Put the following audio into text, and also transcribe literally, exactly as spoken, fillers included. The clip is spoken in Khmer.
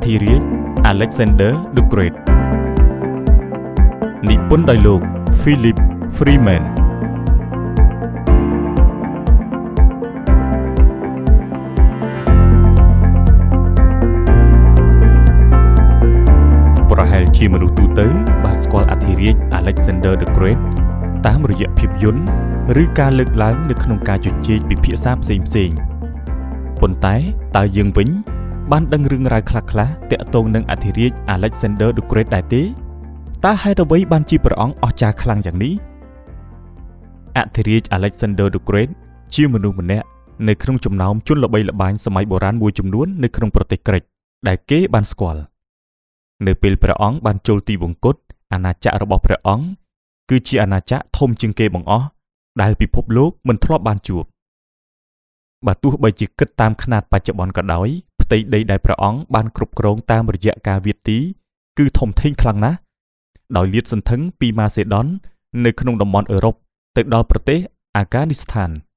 ធិរាជ Alexander the Great និពន្ធដោយលោក Philip Freeman ប្រហែលជាមនុស្សទូទៅបានស្គាល់អធិរាជ Alexander the Great តាមរយៈភាពយន្តឬការលើកឡើងនៅក្នុងការជជែកពិភាក្សាផ្សេងៗប៉ុន្តែតើយើងវិញបានដឹងរឿងរ៉ាវខ្លះៗទាក់ទងនឹងអធិរាជ Alexander the Great ដែរទេតើហេតុអ្វីបានជាព្រះអង្គអស្ចារ្យខ្លាំងយ៉ាងនេះអធិរាជ Alexander the Great ជាមនុស្សម្នាក់នៅក្នុងចំណោមជនល្បីល្បាញសម័យបុរាណមួយចំនួននៅក្នុងប្រទេសក្រិកដែលគេបានស្គាល់នៅពេលព្រះអង្គបានចូលទីវង្គតអាណាចក្ររបស់ព្រះអង្គគឺជាអាណាចក្រធំជាងគេបង្អស់ដែលពិភពលោកមិនធ្លាប់បានជួបបើទោះបីជាគិតតាមຂະຫນາດបច្ចុប្បន្នក៏ដោយផ្ទៃដីដែលព្រះអង្គបានគ្រប់គ្រងតាមរយៈការវាយទីគឺធំធេងខ្លាំងណាស់ដោយលាតសន្ធឹងពីម៉ាសេដននៅក្នុងតំបន់អឺរ៉ុបទៅដល់ប្រទេសអាហ្គានីស្ថាន